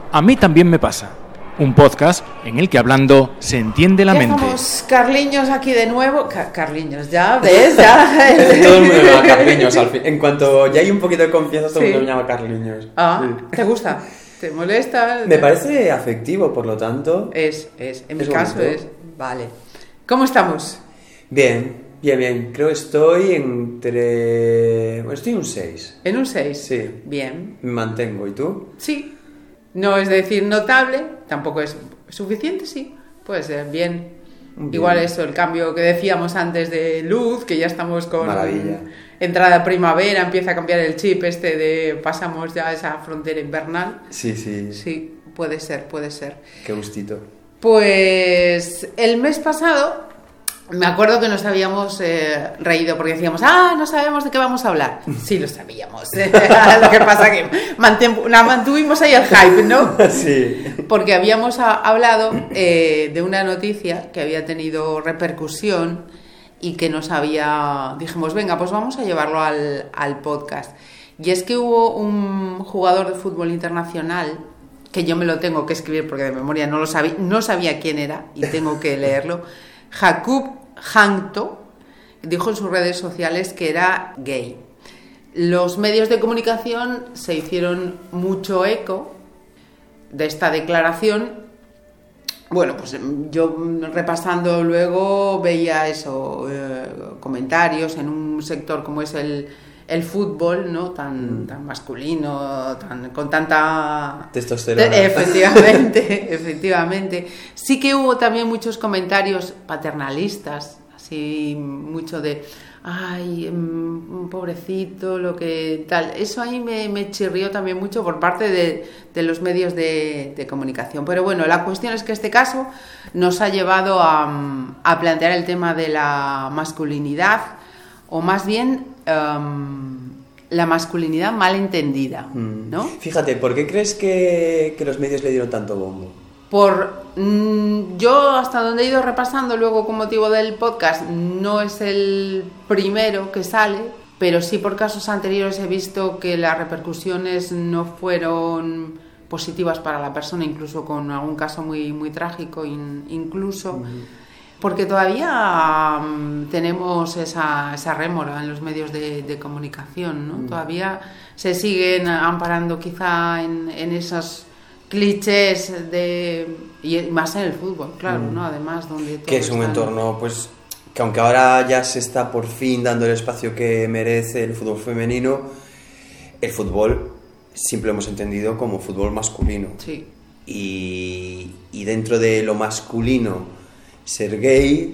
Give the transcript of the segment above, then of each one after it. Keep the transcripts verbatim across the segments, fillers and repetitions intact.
A mí también me pasa. Un podcast en el que hablando se entiende la ya mente. Estamos Carliños aquí de nuevo. Car- Carliños, ya ves, ya. Todo el mundo me llama Carliños al fin. En cuanto ya hay un poquito de confianza, todo el Sí. mundo me llama Carliños. Ah, Sí. ¿te gusta? ¿Te molesta? Me parece afectivo, por lo tanto. Es, es. En mi Es caso bonito. es. Vale. ¿Cómo estamos? Bien, bien, bien. Creo que estoy entre... Bueno, estoy un seis. En un seis. Sí. Bien. Me mantengo. ¿Y tú? Sí. No es decir notable, tampoco es suficiente, sí. Puede ser bien. Bien. Igual eso, el cambio que decíamos antes de luz, que ya estamos con Maravilla. entrada primavera, empieza a cambiar el chip este de pasamos ya a esa frontera invernal. Sí, sí. Sí, puede ser, puede ser. Qué gustito. Pues el mes pasado me acuerdo que nos habíamos eh, reído porque decíamos, ah, no sabemos de qué vamos a hablar. Sí, lo sabíamos. Lo que pasa que manten- la mantuvimos ahí el hype, ¿no? Sí. Porque habíamos a- hablado eh, de una noticia que había tenido repercusión y que nos había... Dijimos, venga, pues vamos a llevarlo al, al podcast. Y es que hubo un jugador de fútbol internacional, que yo me lo tengo que escribir porque de memoria no lo sabía, no sabía quién era y tengo que leerlo. Jakub Jankto dijo en sus redes sociales que era gay. Los medios de comunicación se hicieron mucho eco de esta declaración. Bueno, pues yo repasando luego veía eso, eh, comentarios en un sector como es el, el fútbol, ¿no? Tan, tan masculino, tan, con tanta... Testosterona. Efectivamente, efectivamente. Sí que hubo también muchos comentarios paternalistas, así mucho de, ay, mm, pobrecito, lo que tal. Eso ahí me, me chirrió también mucho por parte de, de los medios de, de comunicación. Pero bueno, la cuestión es que este caso nos ha llevado a, a plantear el tema de la masculinidad, o más bien um, la masculinidad mal entendida, ¿no? Fíjate, ¿por qué crees que, que los medios le dieron tanto bombo? Por mmm, yo hasta donde he ido repasando luego con motivo del podcast, no es el primero que sale, pero sí por casos anteriores he visto que las repercusiones no fueron positivas para la persona, incluso con algún caso muy, muy trágico, in, incluso... Uh-huh. Porque todavía um, tenemos esa, esa rémora en los medios de, de comunicación, ¿no? Mm. Todavía se siguen amparando quizá en, en esos clichés de... Y más en el fútbol, claro, mm. ¿no? Además, donde... Todo que es un está... entorno, pues, que aunque ahora ya se está por fin dando el espacio que merece el fútbol femenino, el fútbol siempre lo hemos entendido como fútbol masculino. Sí. Y, y dentro de lo masculino... ser gay,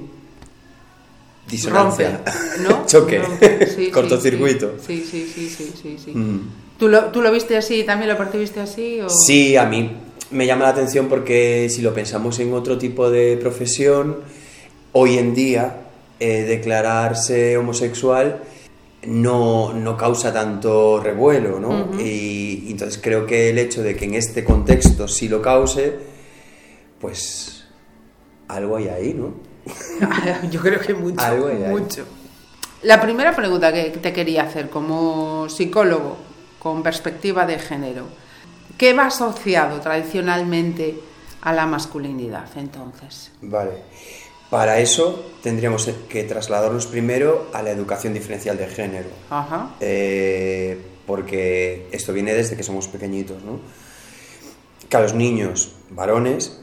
disonancia, rompe, ¿no? choque, Rompe. Sí, cortocircuito. Sí, sí, sí, sí, sí, sí. Mm. ¿Tú, lo, ¿Tú lo viste así, también lo percibiste así? O... Sí, a mí me llama la atención porque si lo pensamos en otro tipo de profesión, hoy en día eh, declararse homosexual no, no causa tanto revuelo, ¿no? Uh-huh. Y, y entonces creo que el hecho de que en este contexto sí lo cause, pues... algo hay ahí, ¿no? Yo creo que mucho, algo hay mucho. Ahí. La primera pregunta que te quería hacer como psicólogo con perspectiva de género, ¿qué va asociado tradicionalmente a la masculinidad entonces? Vale, para eso tendríamos que trasladarnos primero a la educación diferencial de género. Ajá. Eh, porque esto viene desde que somos pequeñitos, ¿no? Que a los niños varones,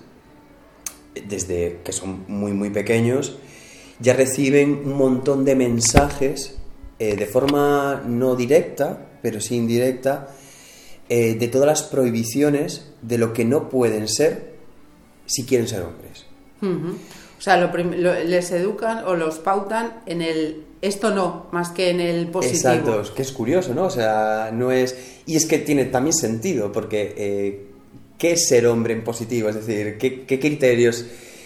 desde que son muy muy pequeños, ya reciben un montón de mensajes eh, de forma no directa, pero sí indirecta, eh, de todas las prohibiciones de lo que no pueden ser si quieren ser hombres. Uh-huh. O sea, lo prim- lo, les educan o los pautan en el esto no, más que en el positivo. Exacto, es que es curioso, ¿no? O sea, no es... Y es que tiene también sentido, porque... Eh, ¿qué es ser hombre en positivo? Es decir, ¿qué, qué criterios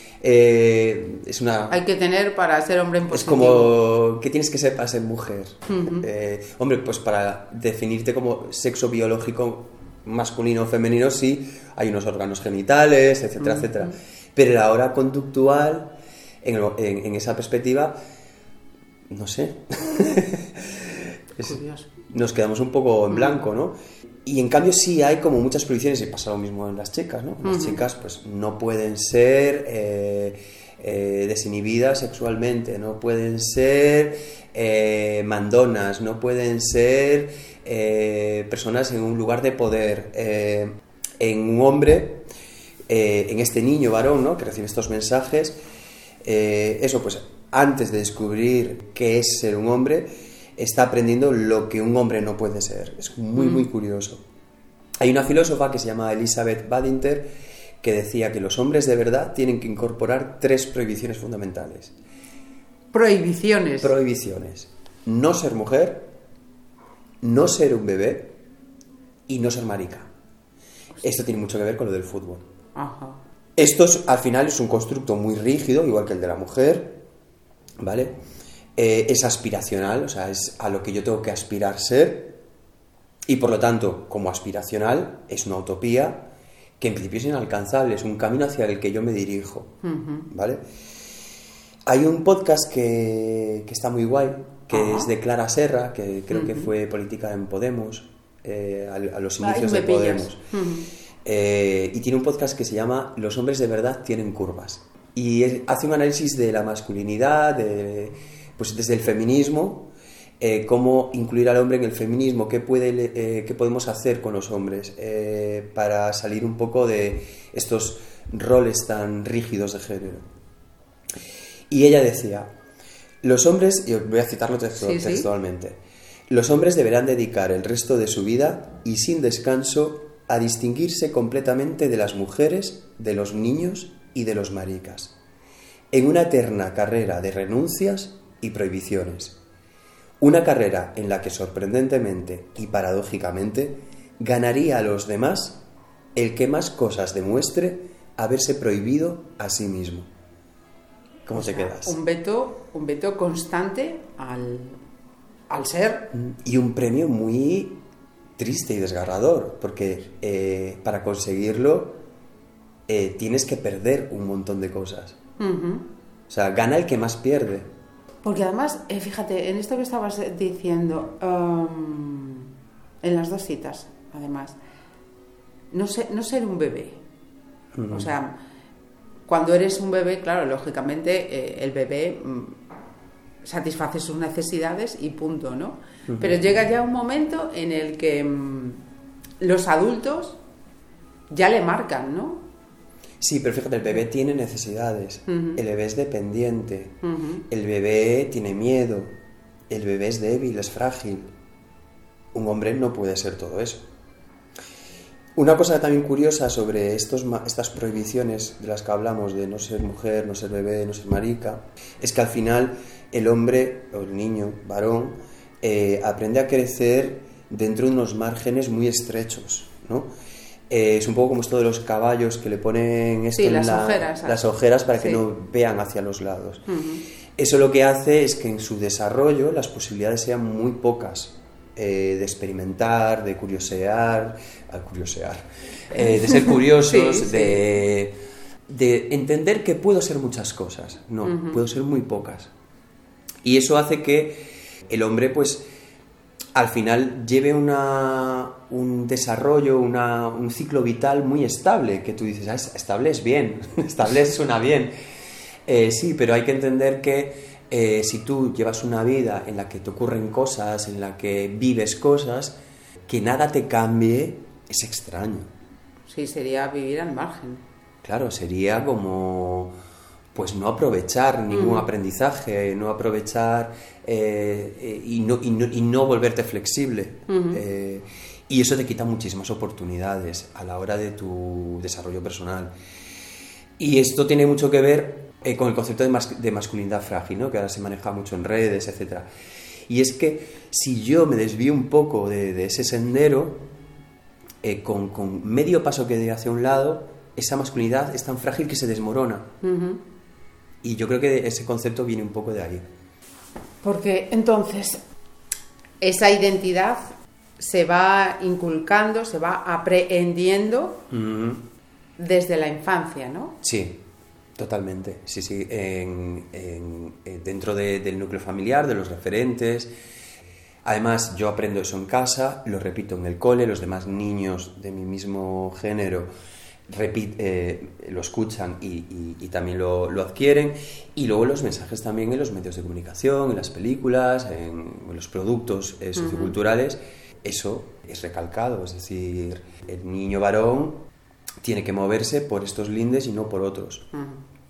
eh, es una... hay que tener para ser hombre en positivo? Es como, ¿qué tienes que ser para ser mujer? Uh-huh. Eh, hombre, pues para definirte como sexo biológico masculino o femenino, sí, hay unos órganos genitales, etcétera, uh-huh. etcétera. Pero la hora conductual, en, en, en esa perspectiva, no sé. Es curioso. nos quedamos un poco en blanco, ¿no? Y en cambio sí hay como muchas prohibiciones, y pasa lo mismo en las chicas, ¿no? Las uh-huh. chicas pues no pueden ser eh, eh, desinhibidas sexualmente, no pueden ser eh, mandonas, no pueden ser eh, personas en un lugar de poder. Eh, en un hombre, eh, en este niño varón, ¿no? Que recibe estos mensajes, eh, eso pues antes de descubrir qué es ser un hombre, está aprendiendo lo que un hombre no puede ser. Es muy, muy curioso. Hay una filósofa que se llama Elizabeth Badinter que decía que los hombres de verdad tienen que incorporar tres prohibiciones fundamentales. Prohibiciones. Prohibiciones. No ser mujer, no ser un bebé y no ser marica. Esto tiene mucho que ver con lo del fútbol. Ajá. Esto es, al final es un constructo muy rígido, igual que el de la mujer, ¿vale? Eh, es aspiracional, o sea, es a lo que yo tengo que aspirar ser, y por lo tanto, como aspiracional, es una utopía que en principio es inalcanzable, es un camino hacia el que yo me dirijo, uh-huh. ¿vale? Hay un podcast que, que está muy guay, que uh-huh. es de Clara Serra, que creo uh-huh. que fue política en Podemos, eh, a, a los inicios Ay, de Podemos. Uh-huh. Eh, y tiene un podcast que se llama Los hombres de verdad tienen curvas. Y él hace un análisis de la masculinidad, de, pues desde el feminismo, eh, cómo incluir al hombre en el feminismo, qué, puede, eh, qué podemos hacer con los hombres eh, para salir un poco de estos roles tan rígidos de género. Y ella decía, los hombres, y voy a citarlo textu- sí, textualmente, ¿sí? Los hombres deberán dedicar el resto de su vida y sin descanso a distinguirse completamente de las mujeres, de los niños y de los maricas, en una eterna carrera de renuncias y prohibiciones. Una carrera en la que sorprendentemente y paradójicamente ganaría a los demás el que más cosas demuestre haberse prohibido a sí mismo. ¿Cómo o te sea, quedas? Un veto, un veto constante al, al ser. Y un premio muy triste y desgarrador, porque eh, para conseguirlo eh, tienes que perder un montón de cosas. Uh-huh. O sea, gana el que más pierde. Porque además, eh, fíjate, en esto que estabas diciendo, um, en las dos citas, además, no, sé, no ser un bebé. Uh-huh. O sea, cuando eres un bebé, claro, lógicamente eh, el bebé mm, satisface sus necesidades y punto, ¿no? Uh-huh. Pero llega ya un momento en el que mm, los adultos ya le marcan, ¿no? Sí, pero fíjate, el bebé tiene necesidades, uh-huh. el bebé es dependiente, uh-huh. el bebé tiene miedo, el bebé es débil, es frágil. Un hombre no puede ser todo eso. Una cosa también curiosa sobre estos, estas prohibiciones de las que hablamos, de no ser mujer, no ser bebé, no ser marica, es que al final el hombre, o el niño, varón, eh, aprende a crecer dentro de unos márgenes muy estrechos, ¿no? Eh, es un poco como esto de los caballos que le ponen esto sí, en las, la, ojeras, las ojeras para sí. que no vean hacia los lados. Uh-huh. Eso lo que hace es que en su desarrollo las posibilidades sean muy pocas eh, de experimentar, de curiosear, al curiosear, eh, de ser curiosos, sí, de, sí. de entender que puedo ser muchas cosas. No, uh-huh. puedo ser muy pocas. Y eso hace que el hombre, pues, al final lleve una, un desarrollo, una, un ciclo vital muy estable, que tú dices, ah, estable es bien, estable suena bien. Eh, sí, pero hay que entender que eh, si tú llevas una vida en la que te ocurren cosas, en la que vives cosas, que nada te cambie es extraño. Sí, sería vivir al margen. Claro, sería como, pues no aprovechar ningún mm. aprendizaje, no aprovechar eh, eh, y, no, y, no, y no volverte flexible. Mm-hmm. Eh, y eso te quita muchísimas oportunidades a la hora de tu desarrollo personal. Y esto tiene mucho que ver eh, con el concepto de, mas- de masculinidad frágil, ¿no? Que ahora se maneja mucho en redes, etcétera. Y es que si yo me desvío un poco de, de ese sendero, eh, con, con medio paso que dé hacia un lado, esa masculinidad es tan frágil que se desmorona. Uh-huh. Y yo creo que ese concepto viene un poco de ahí. Porque entonces esa identidad se va inculcando, se va aprehendiendo uh-huh. desde la infancia, ¿no? Sí, totalmente. Sí, sí. En, en, dentro de, del núcleo familiar, de los referentes. Además, yo aprendo eso en casa, lo repito en el cole, los demás niños de mi mismo género repit, eh, lo escuchan y, y, y también lo, lo adquieren. Y luego los mensajes también en los medios de comunicación, en las películas, en, en los productos eh, socioculturales, uh-huh. Eso es recalcado, es decir, el niño varón tiene que moverse por estos lindes y no por otros. Uh-huh.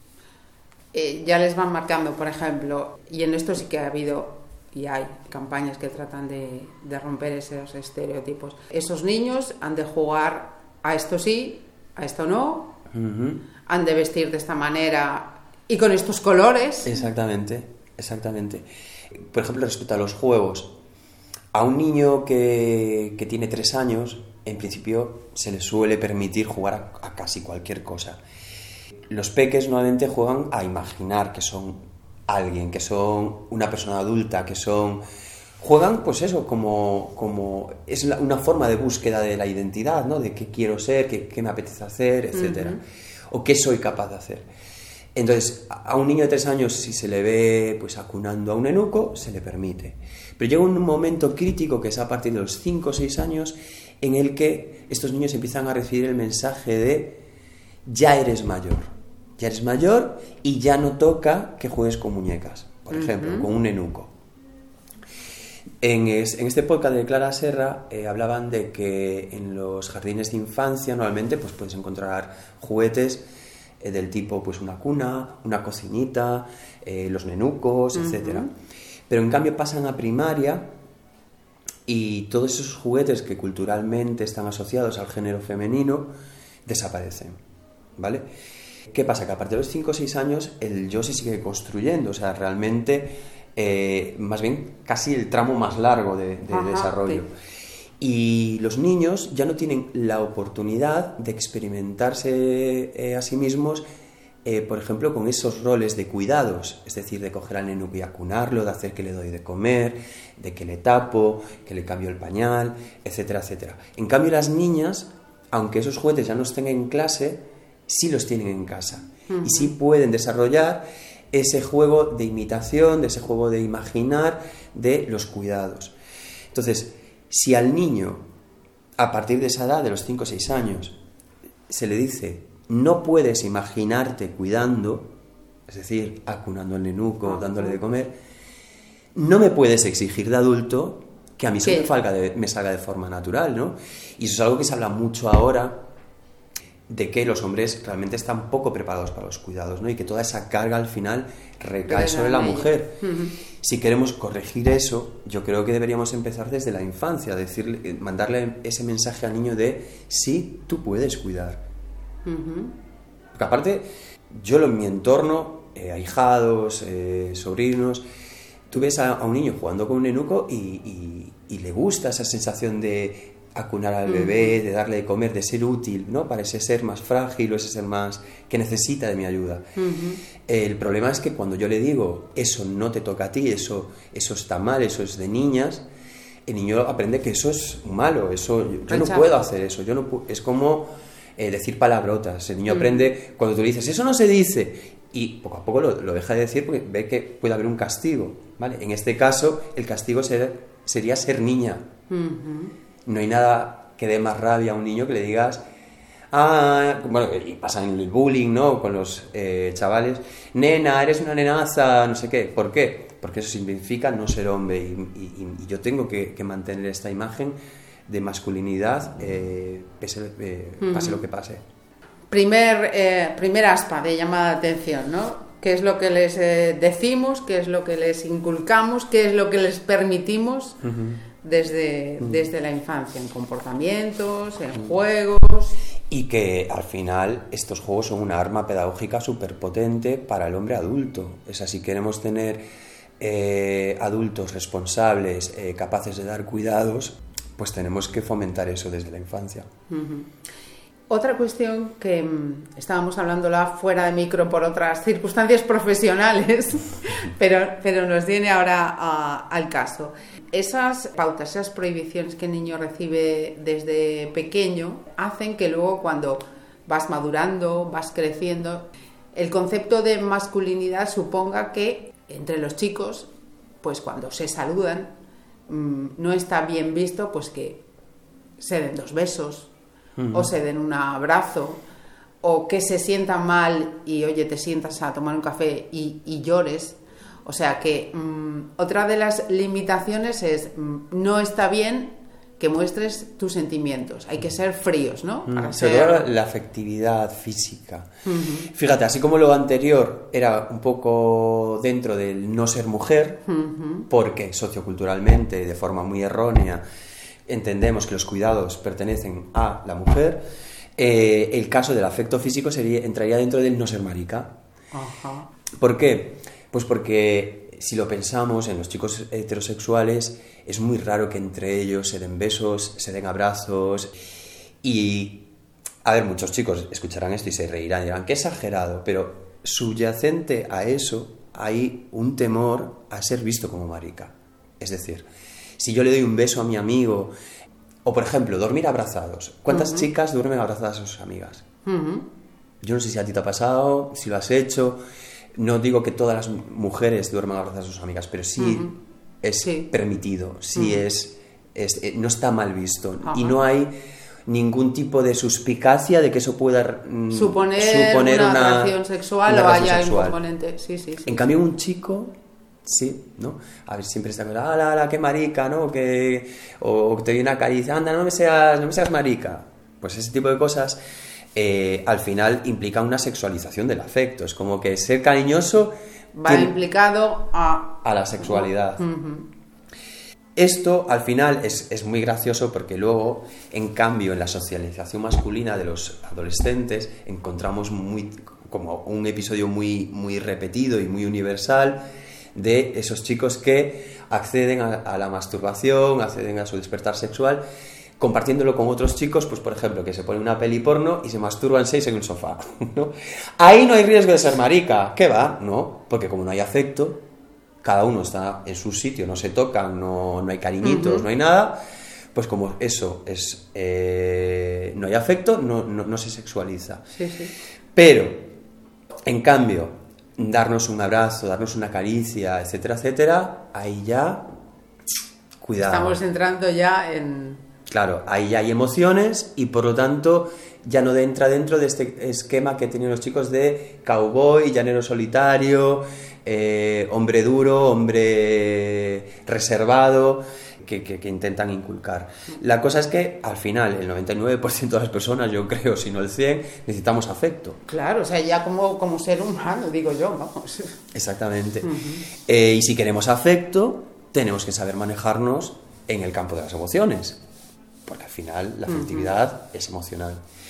Eh, ya les van marcando, por ejemplo, y en esto sí que ha habido y hay campañas que tratan de, de romper esos estereotipos. Esos niños han de jugar a esto sí, a esto no, uh-huh. Han de vestir de esta manera y con estos colores. Exactamente, exactamente. Por ejemplo, respecto a los juegos, a un niño que, que tiene tres años, en principio se le suele permitir jugar a, a casi cualquier cosa. Los peques normalmente juegan a imaginar que son alguien, que son una persona adulta, que son... Juegan, pues eso, como, como es la, una forma de búsqueda de la identidad, ¿no? De qué quiero ser, qué, qué me apetece hacer, etcétera. Uh-huh. O qué soy capaz de hacer. Entonces, a un niño de tres años, si se le ve pues acunando a un enuco, se le permite. Pero llega un momento crítico, que es a partir de los cinco o seis años, en el que estos niños empiezan a recibir el mensaje de ya eres mayor. Ya eres mayor y ya no toca que juegues con muñecas, por ejemplo, uh-huh. Con un enuco. En, es, en este podcast de Clara Serra eh, hablaban de que en los jardines de infancia normalmente pues, puedes encontrar juguetes eh, del tipo pues, una cuna, una cocinita, eh, los nenucos, uh-huh. etcétera. Pero en cambio pasan a primaria y todos esos juguetes que culturalmente están asociados al género femenino desaparecen, ¿vale? ¿Qué pasa? Que a partir de los cinco o seis años el yo se sigue construyendo, o sea, realmente, eh, más bien casi el tramo más largo de, de Ajá, desarrollo. Sí. Y los niños ya no tienen la oportunidad de experimentarse eh, a sí mismos, eh, por ejemplo, con esos roles de cuidados, es decir, de coger al nenuco y acunarlo, de hacer que le doy de comer, de que le tapo, que le cambio el pañal, etcétera, etcétera. En cambio, las niñas, aunque esos juguetes ya no estén en clase, sí los tienen en casa uh-huh. Y sí pueden desarrollar ese juego de imitación, de ese juego de imaginar, de los cuidados. Entonces, si al niño, a partir de esa edad, de los cinco o seis años, se le dice no puedes imaginarte cuidando, es decir, acunando al nenuco, uh-huh. dándole de comer, no me puedes exigir de adulto que a mí eso me salga, de, me salga de forma natural, ¿no? Y eso es algo que se habla mucho ahora, de que los hombres realmente están poco preparados para los cuidados, ¿no? Y que toda esa carga al final recae sobre la mujer. Uh-huh. Si queremos corregir eso, yo creo que deberíamos empezar desde la infancia, decirle, mandarle ese mensaje al niño de sí, tú puedes cuidar. Uh-huh. Porque aparte, yo en mi entorno, eh, ahijados, eh, sobrinos, tú ves a, a un niño jugando con un enuco y, y, y le gusta esa sensación de acunar al bebé, de darle de comer, de ser útil, ¿no? Para ese ser más frágil o ese ser más que necesita de mi ayuda. Uh-huh. El problema es que cuando yo le digo eso no te toca a ti, eso, eso está mal, eso es de niñas, el niño aprende que eso es malo, eso yo, yo no puedo hacer eso, yo no pu- es como eh, decir palabrotas. El niño uh-huh. aprende cuando tú le dices eso no se dice y poco a poco lo, lo deja de decir porque ve que puede haber un castigo, ¿vale? En este caso el castigo ser, sería ser niña. Uh-huh. No hay nada que dé más rabia a un niño que le digas, ah, bueno, y pasa en el bullying, ¿no? Con los eh, chavales, nena, eres una nenaza, no sé qué. ¿Por qué? Porque eso significa no ser hombre y, y, y yo tengo que, que mantener esta imagen de masculinidad, eh, pese, eh, pase uh-huh. lo que pase. Primer, eh, primer aspa de llamada de atención, ¿no? ¿Qué es lo que les eh, decimos? ¿Qué es lo que les inculcamos? ¿Qué es lo que les permitimos? Uh-huh. Desde, desde la infancia, en comportamientos, en juegos. Y que al final estos juegos son una arma pedagógica súper potente para el hombre adulto. O sea, si queremos tener eh, adultos responsables, eh, capaces de dar cuidados, pues tenemos que fomentar eso desde la infancia. Uh-huh. Otra cuestión que mmm, estábamos hablándola fuera de micro por otras circunstancias profesionales, pero, pero nos viene ahora a, al caso. Esas pautas, esas prohibiciones que el niño recibe desde pequeño hacen que luego cuando vas madurando, vas creciendo, el concepto de masculinidad suponga que entre los chicos, pues cuando se saludan, mmm, no está bien visto pues que se den dos besos, uh-huh. o se den un abrazo, o que se sientan mal y, oye, te sientas a tomar un café y, y llores. O sea que mmm, otra de las limitaciones es, mmm, no está bien que muestres tus sentimientos, hay que ser fríos, ¿no? Para mm, ser... Sobre todo la afectividad física. Uh-huh. Fíjate, así como lo anterior era un poco dentro del no ser mujer, uh-huh. porque socioculturalmente, de forma muy errónea, entendemos que los cuidados pertenecen a la mujer, eh, el caso del afecto físico sería, entraría dentro del no ser marica. Uh-huh. ¿Por qué? Pues porque si lo pensamos en los chicos heterosexuales, es muy raro que entre ellos se den besos, se den abrazos y, a ver, muchos chicos escucharán esto y se reirán y dirán, qué exagerado, pero subyacente a eso hay un temor a ser visto como marica. Es decir, si yo le doy un beso a mi amigo, o por ejemplo, dormir abrazados, ¿cuántas uh-huh. chicas duermen abrazadas a sus amigas? Uh-huh. Yo no sé si a ti te ha pasado, si lo has hecho. No digo que todas las mujeres duerman abrazadas a sus amigas, pero sí uh-huh. es sí. permitido, sí uh-huh. es, es, eh, no está mal visto. Uh-huh. Y no hay ningún tipo de suspicacia de que eso pueda mm, suponer, suponer una, una atracción sexual una o haya un componente. Sí, sí, sí, en cambio, un chico, sí, ¿no? A ver, siempre está con, ah, la, la, qué marica, ¿no? Que, o, o te viene una caricia, anda, no me seas, no me seas marica. Pues ese tipo de cosas... Eh, al final implica una sexualización del afecto. Es como que ser cariñoso va tiene... implicado a... a la sexualidad. Uh-huh. Esto al final es, es muy gracioso porque luego, en cambio, en la socialización masculina de los adolescentes encontramos muy, como un episodio muy, muy repetido y muy universal de esos chicos que acceden a, a la masturbación, acceden a su despertar sexual compartiéndolo con otros chicos, pues por ejemplo, que se ponen una peli porno y se masturban seis en un sofá, ¿no? Ahí no hay riesgo de ser marica, ¿qué va? No, porque como no hay afecto, cada uno está en su sitio, no se tocan, no, no hay cariñitos, uh-huh. no hay nada, pues como eso es eh, no hay afecto, no, no, no se sexualiza. Sí, sí. Pero, en cambio, darnos un abrazo, darnos una caricia, etcétera, etcétera, ahí ya, cuidado. Estamos entrando ya en... Claro, ahí ya hay emociones y por lo tanto ya no entra dentro de este esquema que tenían los chicos de cowboy, llanero solitario, eh, hombre duro, hombre reservado, que, que, que intentan inculcar. La cosa es que al final el noventa y nueve por ciento de las personas, yo creo, si no el cien por ciento, necesitamos afecto. Claro, o sea, ya como, como ser humano, digo yo, vamos. Exactamente. Uh-huh. Eh, y si queremos afecto, tenemos que saber manejarnos en el campo de las emociones. Porque al final la afectividad uh-huh. es emocional.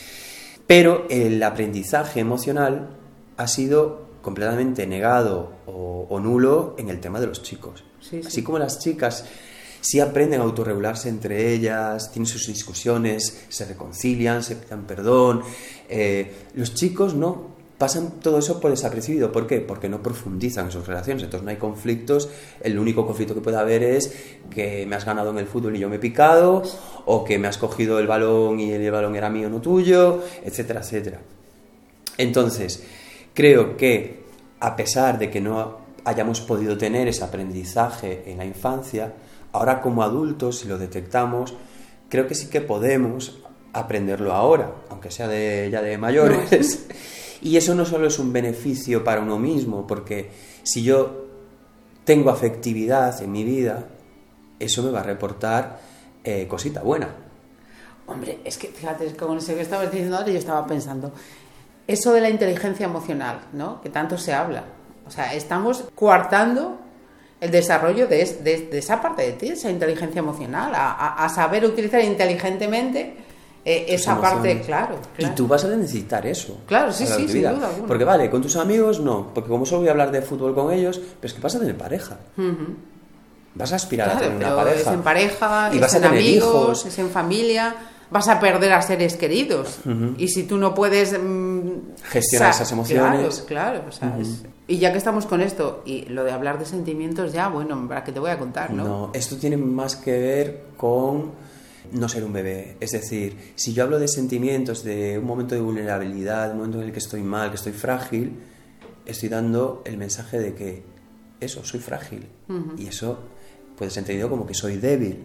Pero el aprendizaje emocional ha sido completamente negado o, o nulo en el tema de los chicos. Sí, sí. Así como las chicas sí aprenden a autorregularse entre ellas, tienen sus discusiones, se reconcilian, se pidan perdón. Eh, los chicos no. Pasan todo eso por desapercibido. ¿Por qué? Porque no profundizan en sus relaciones. Entonces no hay conflictos. El único conflicto que puede haber es que me has ganado en el fútbol y yo me he picado, o que me has cogido el balón y el balón era mío, no tuyo, etcétera, etcétera. Entonces, creo que a pesar de que no hayamos podido tener ese aprendizaje en la infancia, ahora como adultos, si lo detectamos, creo que sí que podemos aprenderlo ahora, aunque sea de, ya de mayores. No. Y eso no solo es un beneficio para uno mismo, porque si yo tengo afectividad en mi vida, eso me va a reportar eh, cosita buena. Hombre, es que fíjate, con eso que estabas diciendo ahora, yo estaba pensando, eso de la inteligencia emocional, ¿no? Que tanto se habla. O sea, estamos coartando el desarrollo de, de, de esa parte de ti, esa inteligencia emocional, a, a, a saber utilizar inteligentemente Eh, esa parte, claro, claro. Y tú vas a necesitar eso. Claro, sí, sí, sin duda alguna. Porque vale, con tus amigos no, porque como solo voy a hablar de fútbol con ellos, pero es que vas a tener pareja. Uh-huh. Vas a aspirar claro, a tener una pareja. Es en pareja, y es vas en a tener amigos, hijos. Es en familia. Vas a perder a seres queridos. Uh-huh. Y si tú no puedes mmm, gestionar sa- esas emociones. Claro, claro. O sea, uh-huh. es... Y ya que estamos con esto, y lo de hablar de sentimientos, ya, bueno, ¿para qué te voy a contar, no? No, esto tiene más que ver con no ser un bebé. Es decir, si yo hablo de sentimientos, de un momento de vulnerabilidad, un momento en el que estoy mal, que estoy frágil, estoy dando el mensaje de que eso, soy frágil. Uh-huh. Y eso puede ser entendido como que soy débil.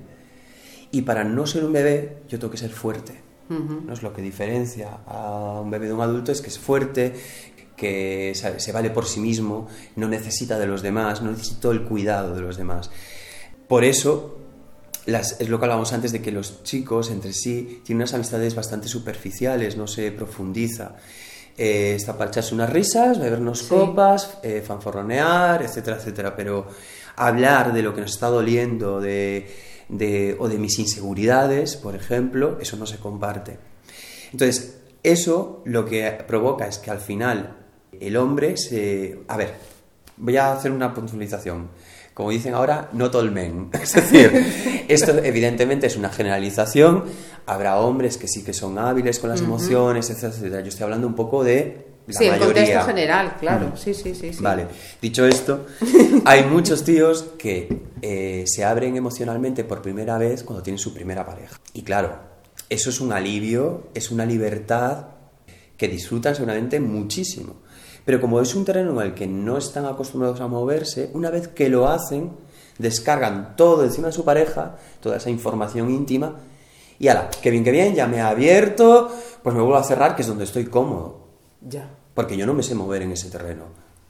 Y para no ser un bebé, yo tengo que ser fuerte. Uh-huh. ¿No? Es lo que diferencia a un bebé de un adulto, es que es fuerte, que se vale por sí mismo, no necesita de los demás, no necesita el cuidado de los demás. Por eso, las, es lo que hablábamos antes de que los chicos entre sí tienen unas amistades bastante superficiales, no se profundiza. Eh, está para echarse unas risas, bebernos sí. copas, eh, fanfarronear, etcétera, etcétera. Pero hablar de lo que nos está doliendo, de, de, o de mis inseguridades, por ejemplo, eso no se comparte. Entonces, eso lo que provoca es que al final el hombre se... A ver, voy a hacer una puntualización. Como dicen ahora, not all men. Es decir, esto evidentemente es una generalización. Habrá hombres que sí que son hábiles con las uh-huh. emociones, etcétera, etcétera. Yo estoy hablando un poco de la sí, mayoría. Sí, en contexto general, claro. Uh-huh. Sí, sí, sí, sí. Vale. Dicho esto, hay muchos tíos que eh, se abren emocionalmente por primera vez cuando tienen su primera pareja. Y claro, eso es un alivio, es una libertad que disfrutan seguramente muchísimo. Pero como es un terreno en el que no están acostumbrados a moverse, una vez que lo hacen, descargan todo encima de su pareja, toda esa información íntima, y ala, que bien, que bien, ya me he abierto, pues me vuelvo a cerrar, que es donde estoy cómodo. Ya. Porque yo no me sé mover en ese terreno.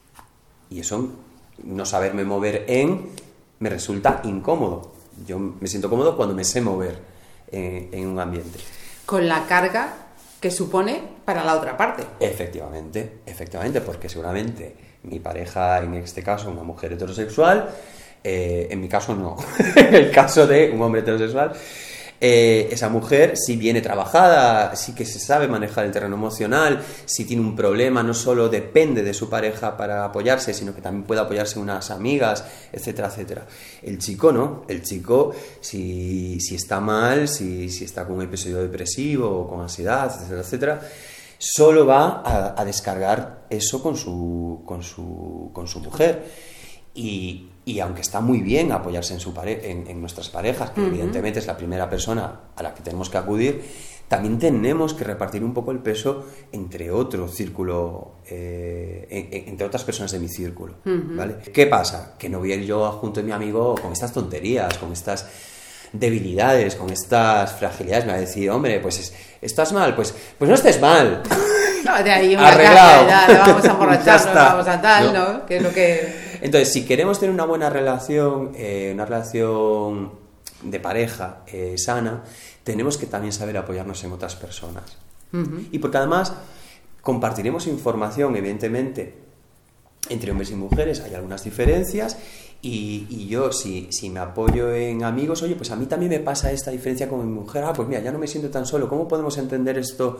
Y eso, no saberme mover en, me resulta incómodo. Yo me siento cómodo cuando me sé mover en, en un ambiente. Con la carga que supone para la otra parte. Efectivamente, efectivamente, porque seguramente mi pareja, en este caso, una mujer heterosexual, eh, en mi caso no, en el caso de un hombre heterosexual, eh, esa mujer sí viene trabajada, sí que se sabe manejar el terreno emocional, si tiene un problema no solo depende de su pareja para apoyarse, sino que también puede apoyarse en unas amigas, etcétera, etcétera. El chico no, el chico si, si está mal, si, si está con un episodio depresivo o con ansiedad, etcétera, etcétera, solo va a, a descargar eso con su, con su, con su mujer. Y, y aunque está muy bien apoyarse en, su pare- en, en nuestras parejas, que uh-huh. evidentemente es la primera persona a la que tenemos que acudir, también tenemos que repartir un poco el peso entre otro círculo, eh, en, entre otras personas de mi círculo, uh-huh. ¿vale? ¿Qué pasa? Que no voy a ir yo junto a mi amigo con estas tonterías, con estas debilidades, con estas fragilidades. Me va a decir, hombre, pues es, estás mal, pues, pues no estés mal. No, de ahí una arreglado. Caja, ya, vamos a emborracharnos, vamos a tal, ¿no? ¿no? Que es lo que... Entonces, si queremos tener una buena relación, eh, una relación de pareja eh, sana, tenemos que también saber apoyarnos en otras personas. Uh-huh. Y porque además compartiremos información, evidentemente, entre hombres y mujeres, hay algunas diferencias, y, y yo si, si me apoyo en amigos, oye, pues a mí también me pasa esta diferencia con mi mujer, ah, pues mira, ya no me siento tan solo, ¿cómo podemos entender esto?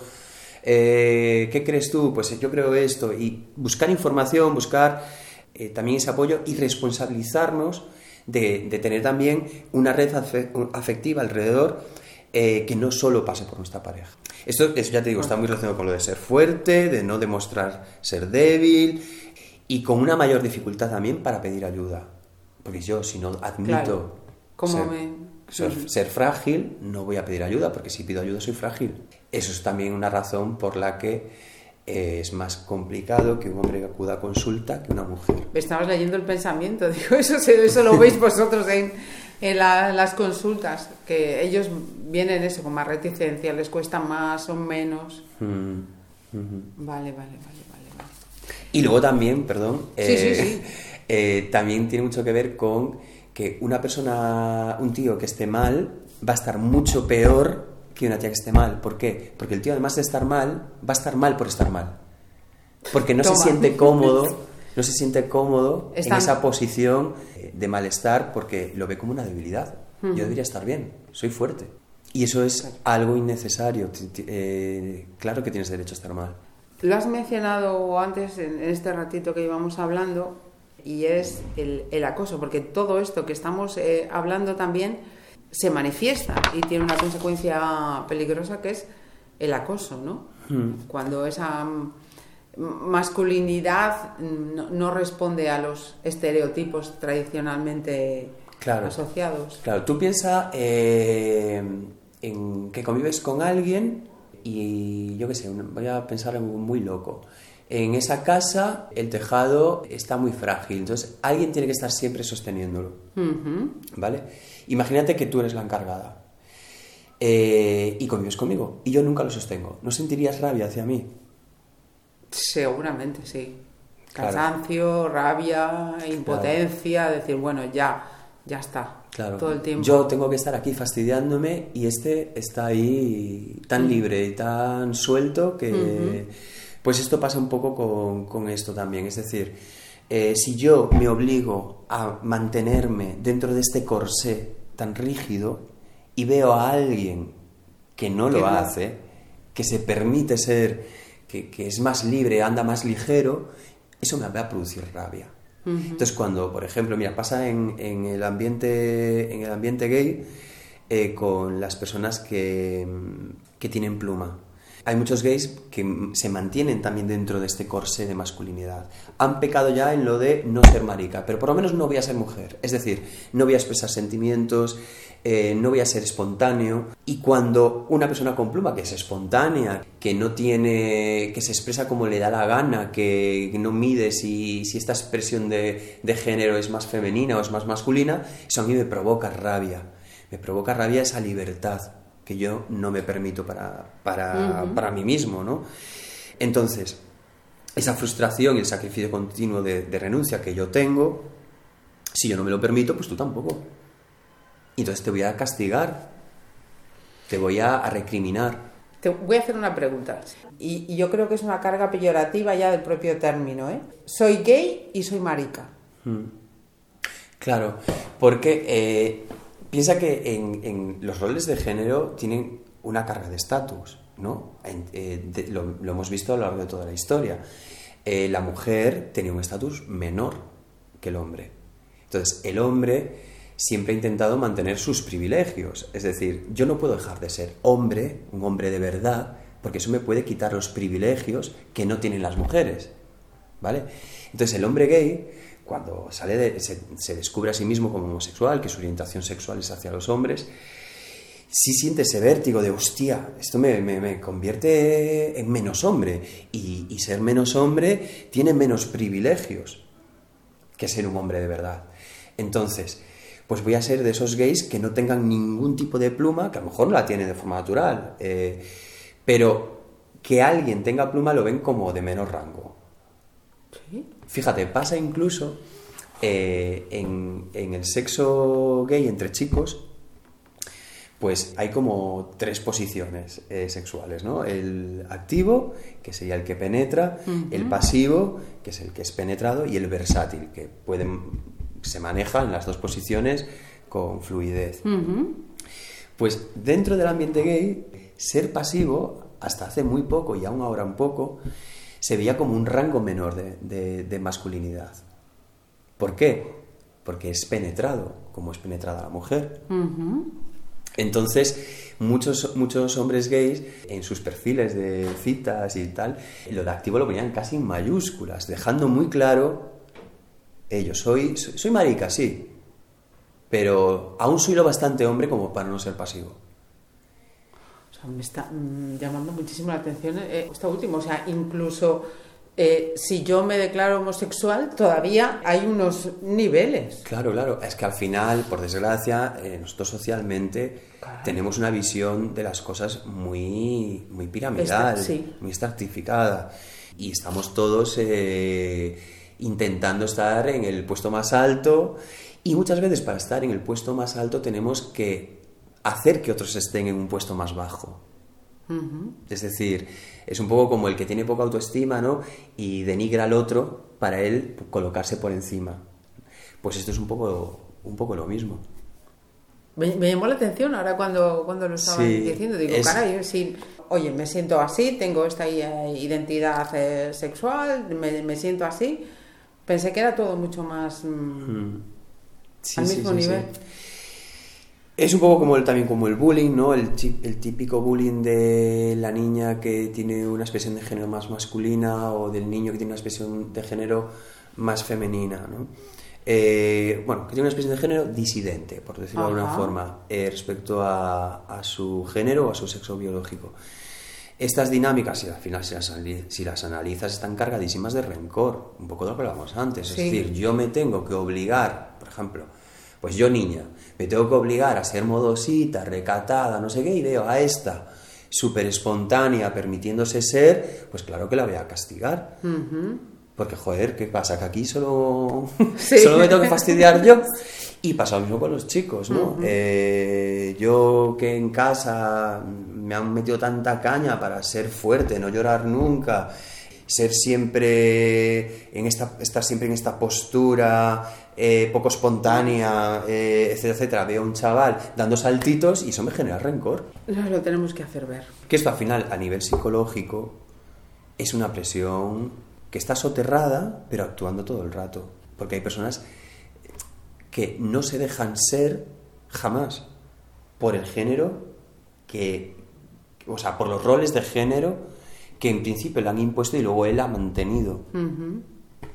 Eh, ¿Qué crees tú? Pues yo creo esto, y buscar información, buscar... Eh, también ese apoyo y responsabilizarnos de, de tener también una red afectiva alrededor eh, que no solo pase por nuestra pareja. Esto, eso ya te digo, está muy relacionado con lo de ser fuerte, de no demostrar ser débil y con una mayor dificultad también para pedir ayuda. Porque yo, si no admito claro. ¿Cómo ser, me... ser, ser frágil, no voy a pedir ayuda, porque si pido ayuda soy frágil. Eso es también una razón por la que es más complicado que un hombre acuda a consulta que una mujer. Estabas leyendo el pensamiento, digo, eso, eso lo veis vosotros en, en, la, en las consultas, que ellos vienen eso con más reticencia, les cuesta más o menos. Mm, uh-huh. Vale, vale, vale, vale, vale. Y luego también, perdón, sí, eh, sí, sí. Eh, también tiene mucho que ver con que una persona, un tío que esté mal, va a estar mucho peor que una tía que esté mal. ¿Por qué? Porque el tío, además de estar mal, va a estar mal por estar mal. Porque no Toma. se siente cómodo, no se siente cómodo Están... en esa posición de malestar porque lo ve como una debilidad. Uh-huh. Yo debería estar bien, soy fuerte. Y eso es claro. algo innecesario. Eh, claro que tienes derecho a estar mal. Lo has mencionado antes en este ratito que íbamos hablando, y es el, el acoso, porque todo esto que estamos eh, hablando también se manifiesta y tiene una consecuencia peligrosa que es el acoso, ¿no? Mm. Cuando esa masculinidad no, no responde a los estereotipos tradicionalmente claro. asociados. Claro, tú piensas eh, en que convives con alguien y yo qué sé, voy a pensar en algo muy loco. En esa casa el tejado está muy frágil, entonces alguien tiene que estar siempre sosteniéndolo, uh-huh. ¿Vale? Imagínate que tú eres la encargada eh, y convives conmigo y yo nunca lo sostengo. ¿No sentirías rabia hacia mí? Seguramente, sí. Cansancio, claro. Rabia, impotencia, claro. Decir, bueno, ya, ya está. Claro. Todo el tiempo. Yo tengo que estar aquí fastidiándome y este está ahí tan libre y tan suelto que... Uh-huh. Pues esto pasa un poco con, con esto también. Es decir, eh, si yo me obligo a mantenerme dentro de este corsé tan rígido y veo a alguien que no lo hace, que se permite ser, que, que es más libre, anda más ligero, eso me va a producir rabia. Uh-huh. Entonces cuando, por ejemplo, mira, pasa en, en, el, ambiente, en el ambiente gay eh, con las personas que, que tienen pluma. Hay muchos gays que se mantienen también dentro de este corsé de masculinidad. Han pecado ya en lo de no ser marica, pero por lo menos no voy a ser mujer. Es decir, no voy a expresar sentimientos, eh, no voy a ser espontáneo. Y cuando una persona con pluma que es espontánea, que no tiene, que se expresa como le da la gana, que no mide si, si esta expresión de, de género es más femenina o es más masculina, eso a mí me provoca rabia. Me provoca rabia esa libertad que yo no me permito para, para, uh-huh. para mí mismo, ¿no? Entonces, esa frustración y el sacrificio continuo de, de renuncia que yo tengo, si yo no me lo permito, pues tú tampoco. Y entonces te voy a castigar, te voy a, a recriminar. Te voy a hacer una pregunta, y, y yo creo que es una carga peyorativa ya del propio término, ¿eh? Soy gay y soy marica. Hmm. Claro, porque... Eh, Piensa que en, en los roles de género tienen una carga de estatus, ¿no? En, eh, de, lo, lo hemos visto a lo largo de toda la historia. Eh, la mujer tenía un estatus menor que el hombre. Entonces, el hombre siempre ha intentado mantener sus privilegios. Es decir, yo no puedo dejar de ser hombre, un hombre de verdad, porque eso me puede quitar los privilegios que no tienen las mujeres, ¿vale? Entonces, el hombre gay... Cuando sale de, se, se descubre a sí mismo como homosexual, que su orientación sexual es hacia los hombres, sí siente ese vértigo de, hostia, esto me, me, me convierte en menos hombre. Y, y ser menos hombre tiene menos privilegios que ser un hombre de verdad. Entonces, pues voy a ser de esos gays que no tengan ningún tipo de pluma, que a lo mejor no la tienen de forma natural, eh, pero que alguien tenga pluma lo ven como de menor rango. ¿Sí? Fíjate, pasa incluso eh, en, en el sexo gay entre chicos, pues hay como tres posiciones eh, sexuales, ¿no? El activo, que sería el que penetra, uh-huh. El pasivo, que es el que es penetrado, y el versátil, que puede, se maneja en las dos posiciones con fluidez. Uh-huh. Pues dentro del ambiente gay, ser pasivo, hasta hace muy poco y aún ahora un poco, se veía como un rango menor de, de, de masculinidad. ¿Por qué? Porque es penetrado, como es penetrada la mujer. Uh-huh. Entonces, muchos, muchos hombres gays, en sus perfiles de citas y tal, lo de activo lo ponían casi en mayúsculas, dejando muy claro, eh, yo soy, soy, soy marica, sí, pero aún soy lo bastante hombre como para no ser pasivo. Me está mmm, llamando muchísimo la atención eh, esto último, o sea, incluso eh, si yo me declaro homosexual, todavía hay unos niveles. Claro, claro, es que al final, por desgracia, eh, nosotros socialmente claro. tenemos una visión de las cosas muy, muy piramidal, Esta, sí. muy estratificada, y estamos todos eh, intentando estar en el puesto más alto, y muchas veces para estar en el puesto más alto tenemos que hacer que otros estén en un puesto más bajo. Uh-huh. Es decir, es un poco como el que tiene poca autoestima, ¿no? Y denigra al otro para él colocarse por encima. Pues esto es un poco, un poco lo mismo. Me, me llamó la atención ahora cuando, cuando lo estaban sí, diciendo. Digo, es... caray, sí, oye, me siento así, tengo esta identidad eh, sexual, me, me siento así. Pensé que era todo mucho más mmm, sí, al mismo sí, sí, nivel. Sí. Es un poco como el, también como el bullying, ¿no? El, el típico bullying de la niña que tiene una expresión de género más masculina o del niño que tiene una expresión de género más femenina, ¿no? Eh, bueno, que tiene una expresión de género disidente, por decirlo Ajá. de alguna forma, eh, respecto a, a su género o a su sexo biológico. Estas dinámicas, si al final si las, si las analizas, están cargadísimas de rencor, un poco de lo que hablábamos antes. Sí. Es decir, yo me tengo que obligar, por ejemplo, pues yo niña, me tengo que obligar a ser modosita, recatada, no sé qué, y veo a esta súper espontánea, permitiéndose ser, pues claro que la voy a castigar. Uh-huh. Porque, joder, ¿qué pasa? Que aquí solo, sí. solo me tengo que fastidiar yo. Y pasa lo mismo con los chicos, ¿no? Uh-huh. Eh, yo que en casa me han metido tanta caña para ser fuerte, no llorar nunca, ser siempre en esta, estar siempre en esta postura eh, poco espontánea, eh, etcétera, etcétera. Veo a un chaval dando saltitos y eso me genera rencor. Nos lo tenemos que hacer ver. Que esto al final, a nivel psicológico, es una presión que está soterrada, pero actuando todo el rato. Porque hay personas que no se dejan ser jamás por el género que, o sea, por los roles de género que en principio le han impuesto y luego él ha mantenido. Uh-huh.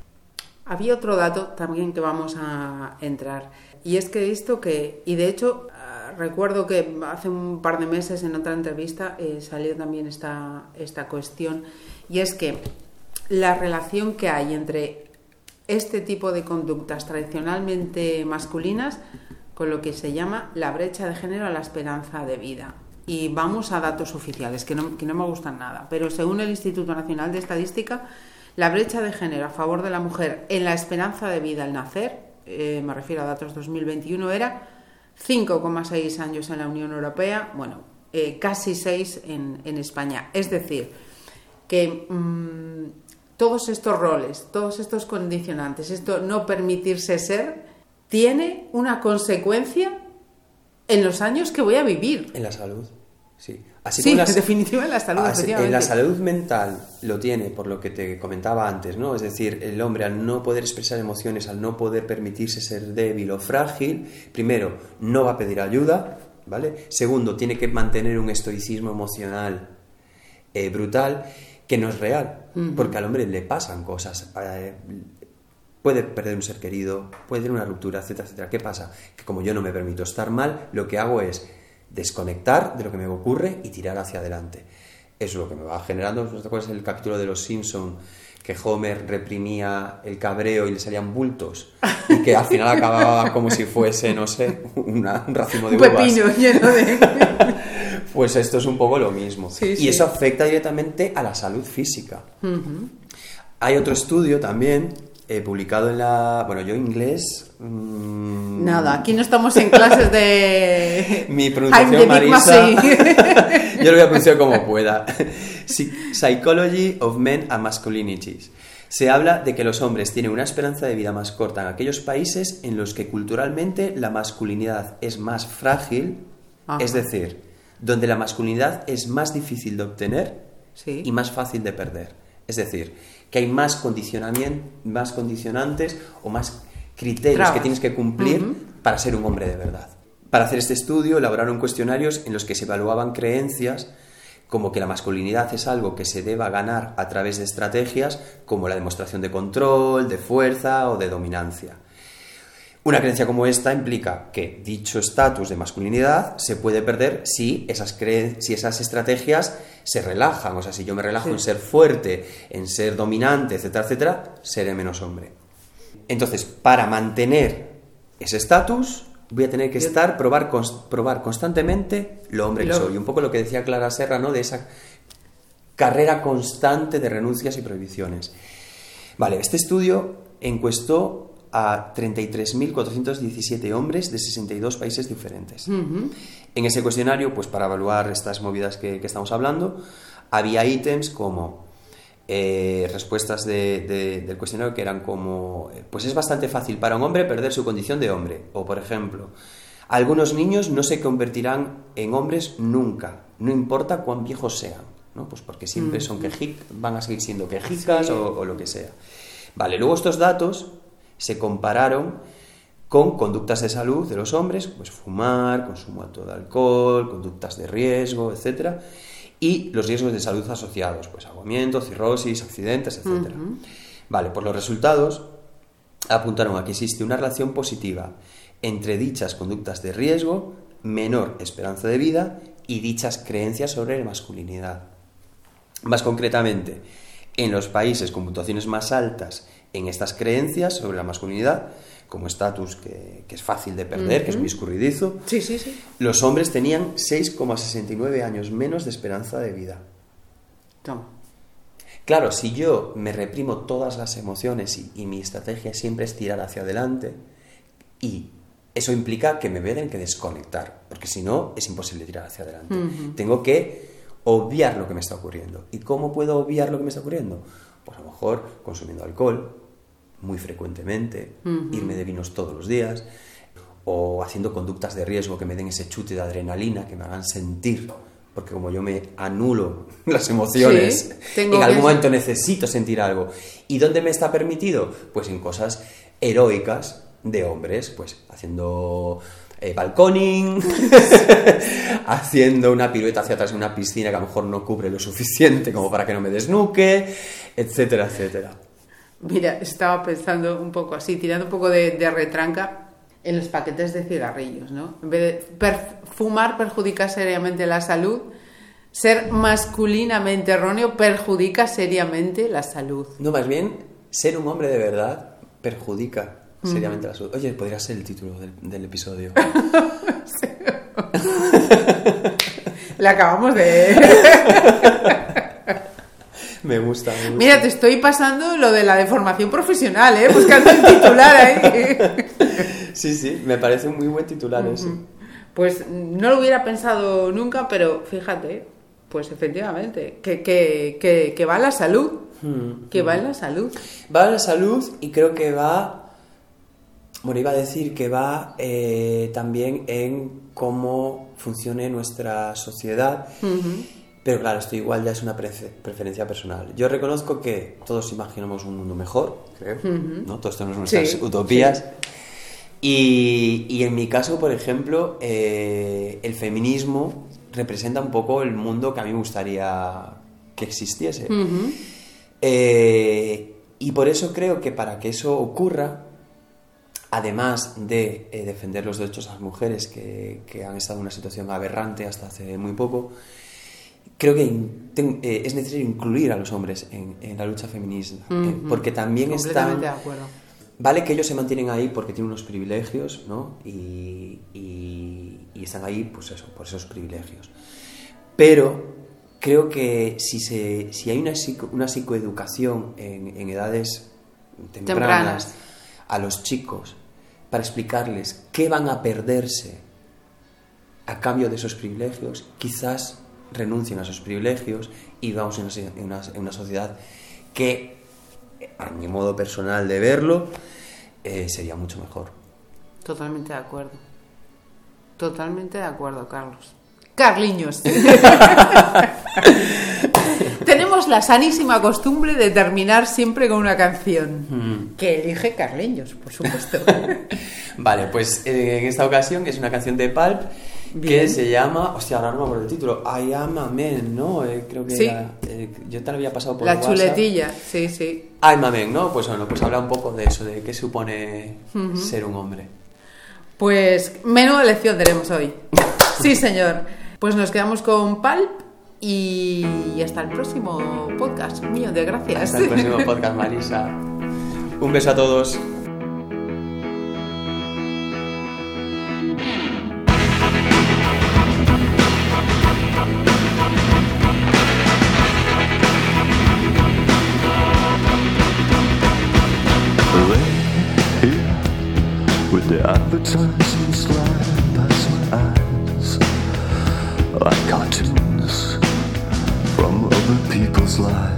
Había otro dato también que vamos a entrar, y es que he visto que, y de hecho recuerdo que hace un par de meses en otra entrevista eh, salió también esta, esta cuestión, y es que la relación que hay entre este tipo de conductas tradicionalmente masculinas con lo que se llama la brecha de género a la esperanza de vida. Y vamos a datos oficiales, que no, que no me gustan nada, pero según el Instituto Nacional de Estadística, la brecha de género a favor de la mujer en la esperanza de vida al nacer, eh, me refiero a datos dos mil veintiuno, era cinco coma seis años en la Unión Europea, bueno, eh, casi seis en, en España. Es decir, que mmm, todos estos roles, todos estos condicionantes, esto no permitirse ser, tiene una consecuencia en los años que voy a vivir. En la salud, sí. Así sí, la, en definitiva en la salud. Así, en la salud mental lo tiene, por lo que te comentaba antes, ¿no? Es decir, el hombre al no poder expresar emociones, al no poder permitirse ser débil o frágil, primero, no va a pedir ayuda, ¿vale? Segundo, tiene que mantener un estoicismo emocional eh, brutal, que no es real, uh-huh. porque al hombre le pasan cosas, eh, puede perder un ser querido, puede tener una ruptura, etcétera, etcétera. ¿Qué pasa? Que como yo no me permito estar mal, lo que hago es desconectar de lo que me ocurre y tirar hacia adelante. Eso es lo que me va generando. ¿No te acuerdas del capítulo de Los Simpson que Homer reprimía el cabreo y le salían bultos y que al final acababa como si fuese, no sé, una, un racimo de un uvas? Pepino lleno de... Pues esto es un poco lo mismo. Sí, y sí. eso afecta directamente a la salud física. Uh-huh. Hay otro estudio también eh, publicado en la... Bueno, yo inglés... Mmm... Nada, aquí no estamos en clases de... Mi pronunciación, Marisa... Yo lo voy a pronunciar como pueda. Psychology of Men and Masculinities. Se habla de que los hombres tienen una esperanza de vida más corta en aquellos países en los que culturalmente la masculinidad es más frágil, Ajá. es decir, donde la masculinidad es más difícil de obtener sí. y más fácil de perder. Es decir, que hay más condicionamiento, más condicionantes o más criterios Trabas. que tienes que cumplir uh-huh. para ser un hombre de verdad. Para hacer este estudio elaboraron cuestionarios en los que se evaluaban creencias como que la masculinidad es algo que se deba ganar a través de estrategias como la demostración de control, de fuerza o de dominancia. Una creencia como esta implica que dicho estatus de masculinidad se puede perder si esas, cre- si esas estrategias se relajan. O sea, si yo me relajo sí. en ser fuerte, en ser dominante, etcétera, etcétera, seré menos hombre. Entonces, para mantener ese estatus, voy a tener que estar, probar, cons- probar constantemente lo hombre que soy. Un poco lo que decía Clara Serra, ¿no? De esa carrera constante de renuncias y prohibiciones. Vale, este estudio encuestó a treinta y tres mil cuatrocientos diecisiete hombres de sesenta y dos países diferentes. Uh-huh. En ese cuestionario, pues para evaluar estas movidas que, que estamos hablando, había ítems como eh, respuestas de, de, del cuestionario que eran como, pues es bastante fácil para un hombre perder su condición de hombre. O, por ejemplo, algunos niños no se convertirán en hombres nunca, no importa cuán viejos sean, ¿no? Pues porque siempre uh-huh. son quejic, van a seguir siendo quejicas sí. o, o lo que sea. Vale, luego estos datos se compararon con conductas de salud de los hombres, pues fumar, consumo alto de alcohol, conductas de riesgo, etcétera, y los riesgos de salud asociados, pues ahogamiento, cirrosis, accidentes, etcétera. Uh-huh. Vale, pues los resultados apuntaron a que existe una relación positiva entre dichas conductas de riesgo, menor esperanza de vida y dichas creencias sobre la masculinidad. Más concretamente, en los países con puntuaciones más altas en estas creencias sobre la masculinidad, como estatus que, que es fácil de perder, uh-huh. que es muy escurridizo, sí, sí, sí. los hombres tenían seis coma sesenta y nueve años menos de esperanza de vida. Toma. Claro, si yo me reprimo todas las emociones y, y mi estrategia siempre es tirar hacia adelante, y eso implica que me voy a tener que desconectar, porque si no es imposible tirar hacia adelante. Uh-huh. Tengo que obviar lo que me está ocurriendo. ¿Y cómo puedo obviar lo que me está ocurriendo? Pues a lo mejor consumiendo alcohol muy frecuentemente, uh-huh. irme de vinos todos los días, o haciendo conductas de riesgo que me den ese chute de adrenalina, que me hagan sentir, porque como yo me anulo las emociones, sí, en algún momento necesito sentir algo. ¿Y dónde me está permitido? Pues en cosas heroicas de hombres, pues haciendo eh, balconing, haciendo una pirueta hacia atrás en una piscina que a lo mejor no cubre lo suficiente como para que no me desnuque, etcétera, etcétera. Mira, estaba pensando un poco así, tirando un poco de, de retranca en los paquetes de cigarrillos, ¿no? En vez de per- fumar perjudica seriamente la salud, ser masculinamente erróneo perjudica seriamente la salud. No, más bien, ser un hombre de verdad perjudica seriamente mm. la salud. Oye, podría ser el título del, del episodio. Le acabamos de... Me gusta, me gusta. Mira, te estoy pasando lo de la deformación profesional, ¿eh? Buscando el titular ahí. Sí, sí, me parece un muy buen titular uh-huh. ese. Pues no lo hubiera pensado nunca, pero fíjate, pues efectivamente, que, que, que, que va en la salud. Uh-huh. Que va en la salud. Va en la salud y creo que va... Bueno, iba a decir que va eh, también en cómo funcione nuestra sociedad. Uh-huh. Pero claro, esto igual ya es una prefe- preferencia personal. Yo reconozco que todos imaginamos un mundo mejor, creo, uh-huh. ¿no? Todos tenemos nuestras sí, utopías. Sí. Y, y en mi caso, por ejemplo, eh, el feminismo representa un poco el mundo que a mí me gustaría que existiese. Uh-huh. Eh, y por eso creo que para que eso ocurra, además de eh, defender los derechos de las mujeres que, que han estado en una situación aberrante hasta hace muy poco, creo que ten, eh, es necesario incluir a los hombres en, en la lucha feminista, uh-huh. eh, porque también están... de acuerdo. Vale que ellos se mantienen ahí porque tienen unos privilegios, ¿no? Y, y, y están ahí, pues eso, por esos privilegios. Pero creo que si, se, si hay una, psico, una psicoeducación en, en edades tempranas, tempranas a los chicos para explicarles qué van a perderse a cambio de esos privilegios, quizás renuncien a esos privilegios y vamos en una, en una, en una sociedad que, a mi modo personal de verlo, eh, sería mucho mejor. Totalmente de acuerdo. Totalmente de acuerdo, Carlos. Carliños. Tenemos la sanísima costumbre de terminar siempre con una canción mm. que elige Carliños, por supuesto. Vale, pues eh, en esta ocasión es una canción de Pulp. Bien. Que se llama, hostia, ahora no me acuerdo el título, I Am a Man, ¿no? Eh, creo que sí. era, eh, yo te lo había pasado por la WhatsApp. Chuletilla, sí, sí. I'm a Man, ¿no? Pues bueno, pues habla un poco de eso, de qué supone uh-huh. ser un hombre. Pues menuda lección tenemos hoy. Sí, señor. Pues nos quedamos con Pulp y hasta el próximo podcast. Un millón de gracias. Hasta el próximo podcast, Marisa. Un beso a todos. The advertising slide past my eyes like cartoons from other people's lives.